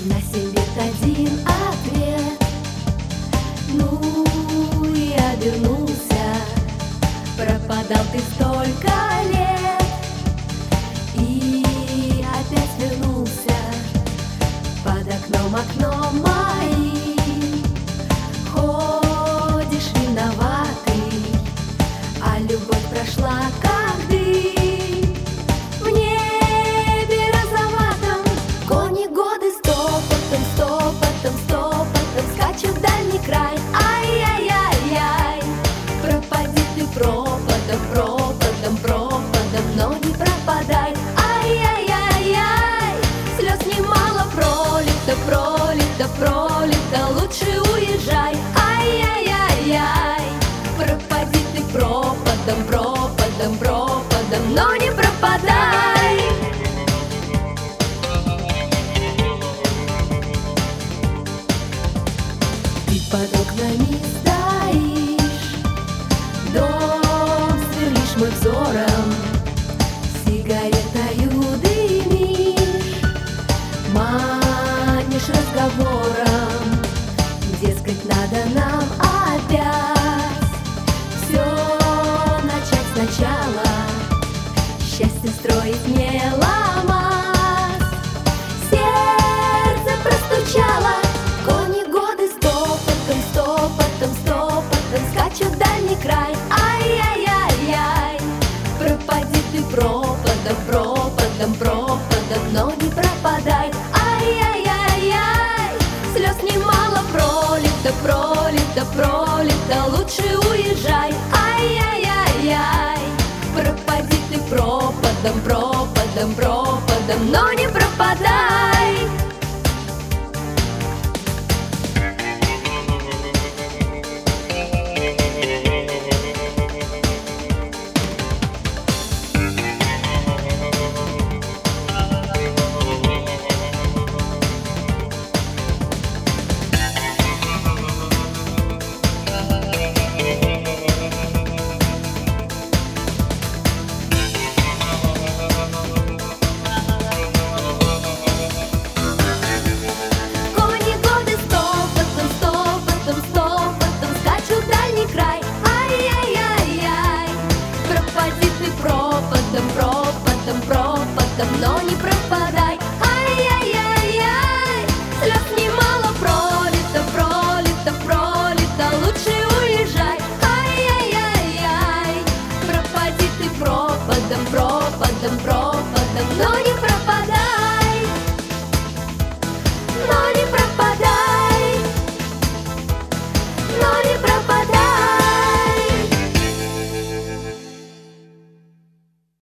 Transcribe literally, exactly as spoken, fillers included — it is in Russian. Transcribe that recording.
На семь один ответ. Ну и обернулся. Пропадал ты столько лет и опять вернулся. Под окном окном моим ходишь виноватый, а любовь прошла как дым в небе розоватом. Гони годы стопотом, стопотом, стопотом скачут в дальний край. Ай-яй-яй-яй, пропади ты пропадом, пропадом, пропадом, но не пропадай. Ай-яй-яй-яй, слез немало пролито, пролито, пролито, лучше уезжай. Ай-яй-яй-яй, пропади ты пропадом, пропадом, пропадом, но не пропадай. Ты под окнами стоишь, дом сверлишь мой взором, сигаретою дымишь, манишь разговором. Дескать, надо нам опять все начать сначала, счастье строить не ломать. Сердце простучало. Гони годы стопотом, стопотом, стопотом скачут в дальний край. Ай-яй-яй-яй, пропади ты пропадом, пропадом, пропадом, но не пропадай. Ай-яй-яй-яй, слез немало пролито, пролито, пролито, лучше уезжай. Ай-яй-яй-яй, пропади ты пропадом, пропадом, пропадом, но не пропадай. Но не пропадай. Ай-яй-яй-яй, слез немало пролито, пролито, пролито, лучше уезжай. Ай-яй-яй-яй, пропади ты пропадом, пропадом, пропадом, но не пропадай.